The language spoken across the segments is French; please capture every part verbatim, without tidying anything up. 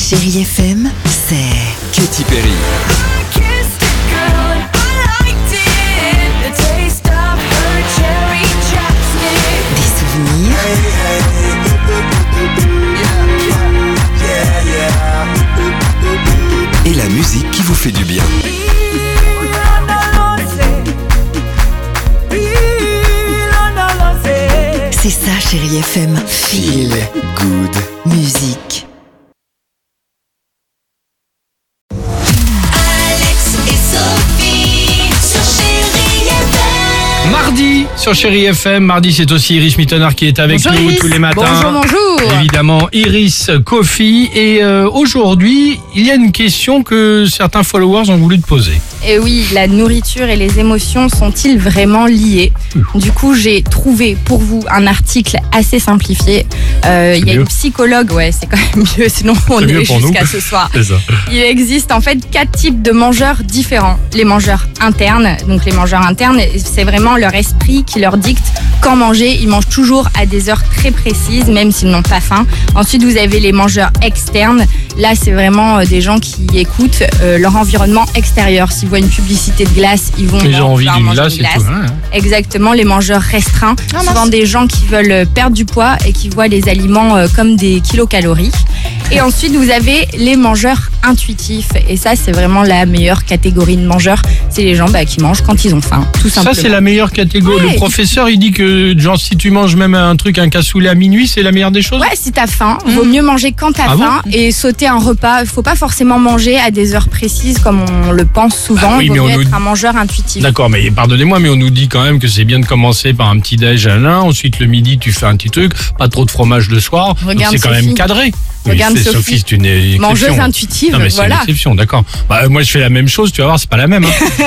Chérie F M, c'est Katy Perry. des souvenirs Et la musique qui vous fait du bien. C'est ça, Chérie F M. Feel good. Musique. Alex et Sophie sur Chérie F M. Mardi sur Chérie F M. Mardi, c'est aussi Iris Mittenard qui est avec Bonjour nous Iris. tous les matins. Bonjour, bonjour. Évidemment, Iris Kofi. Et euh, aujourd'hui, il y a une question que certains followers ont voulu te poser. Et oui, la nourriture et les émotions sont-ils vraiment liées ? Du coup, j'ai trouvé pour vous un article assez simplifié. Euh, Il y a mieux. une psychologue, ouais, c'est quand même mieux, sinon on C'est mieux est pour nous. jusqu'à ce soir. C'est ça. Il existe en fait quatre types de mangeurs différents. Les mangeurs internes, donc les mangeurs internes, c'est vraiment leur esprit qui leur dicte quand manger. Ils mangent toujours à des heures très précises, même s'ils n'ont pas faim. Ensuite, vous avez les mangeurs externes. Là, c'est vraiment euh, des gens qui écoutent euh, leur environnement extérieur. S'ils voient une publicité de glace, ils vont Ils ont envie vouloir d'une manger glace une et tout. hein. Exactement, les mangeurs restreints. Souvent des gens qui veulent perdre du poids et qui voient les aliments euh, comme des kilocalories. Et ensuite, vous avez les mangeurs intuitifs. Et ça, c'est vraiment la meilleure catégorie de mangeurs. C'est les gens bah, qui mangent quand ils ont faim, tout simplement. Ça, c'est la meilleure catégorie. Ouais. Le professeur, il dit que, genre, si tu manges même un truc, un cassoulet à minuit, c'est la meilleure des choses. Ouais, si t'as faim, vaut mieux manger quand t'as Ah bon faim et sauter un repas. Faut pas forcément manger à des heures précises comme on le pense souvent. Ah oui, vaut mais on mieux nous- être un mangeur intuitif. D'accord, mais pardonnez-moi, mais on nous dit quand même que c'est bien de commencer par un petit déj à l'un, ensuite le midi tu fais un petit truc, pas trop de fromage le soir, donc Regarde c'est quand Sophie. même cadré. Regarde c'est- Sophie. c'est une exception. Mangeuse intuitive, Non mais c'est voilà. une exception, d'accord. Bah, moi je fais la même chose, tu vas voir, c'est pas la même. Hein.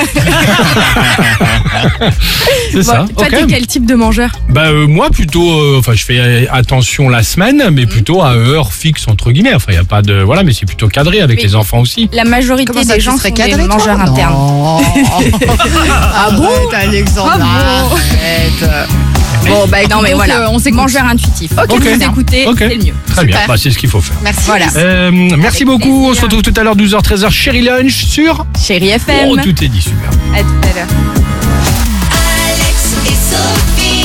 c'est ça. Bon, toi, ok. t'es quel type de mangeur ? Bah euh, moi plutôt, euh, enfin je fais euh, attention la semaine, mais plutôt à heure fixe entre guillemets. Enfin il y a pas de, voilà, mais c'est plutôt cadré avec Mais- les enfants aussi. La majorité Comment ça, des tu gens serais sont cadré, des toi mangeurs internes. Ah bon Alexandra, Ah bon arrête. Bon, bah Non mais donc, voilà, euh, on s'écoute. mangeur intuitif. Ok, Ok. vous écoutez, Ok. c'est le mieux. Très bien, Super. bah, c'est ce qu'il faut faire. Merci. Voilà. Euh, merci Avec beaucoup, on plaisir. se retrouve tout à l'heure douze heures treize heures Chérie Lunch sur... Chérie F M. Oh, tout est dit, super. À tout à l'heure. Alex et Sophie.